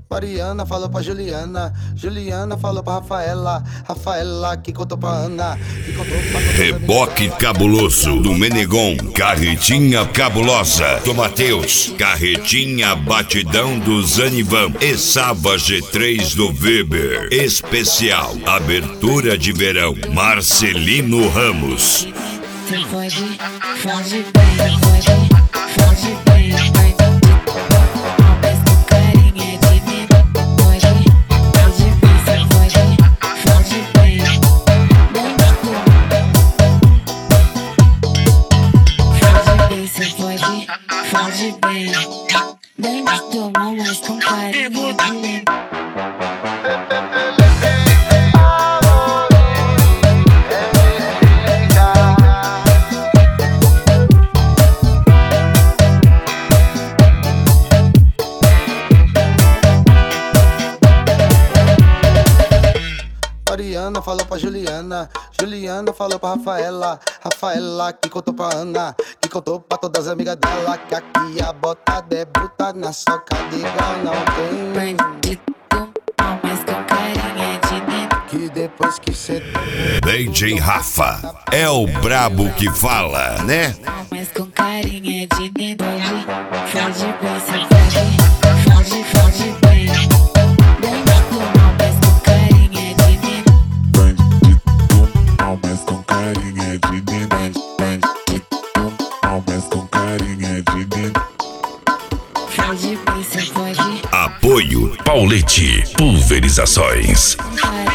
Mariana falou pra Juliana, Juliana falou pra Rafaela, Rafaela que contou pra Ana, que contou pra Reboque Cabuloso do Menegon, Carretinha Cabulosa do Matheus, Carretinha Batidão do Zanivan e Saba G3 do Weber. Especial Abertura de Verão, Marcelino Ramos. Você foge bem, foge bem, mas com carinha de mim. Foge bem, você foge bem, você foge bem, bem me tomou, mas com carinha de mim. Mariana falou pra Juliana, Juliana falou pra Rafaela, Rafaela que contou pra Ana, que contou pra todas as amigas dela, que aqui a botada é bruta, na soca de igual não tem. Bandido, mas com carinha de mim. Que depois que cê... DJ Rafa é o brabo que fala, né? Mas com carinha de mim. Foge bem, você foge bem, bem me tomou, mas com carinha de mim. Mas com carinha de mim, mas com carinha de mim. Foge bem, você foge. Apoio Paulete Pulverizações. Com carinha